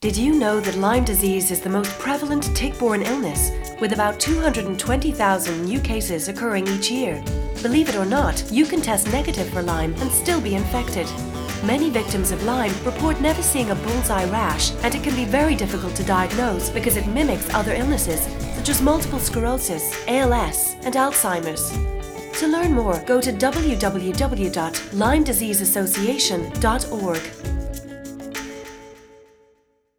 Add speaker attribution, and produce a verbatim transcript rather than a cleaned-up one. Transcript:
Speaker 1: Did you know that Lyme disease is the most prevalent tick-borne illness, with about two hundred twenty thousand new cases occurring each year? Believe it or not, you can test negative for Lyme and still be infected. Many victims of Lyme report never seeing a bullseye rash, and it can be very difficult to diagnose because it mimics other illnesses such as multiple sclerosis, A L S, and Alzheimer's. To learn more, go to w w w dot lyme disease association dot org.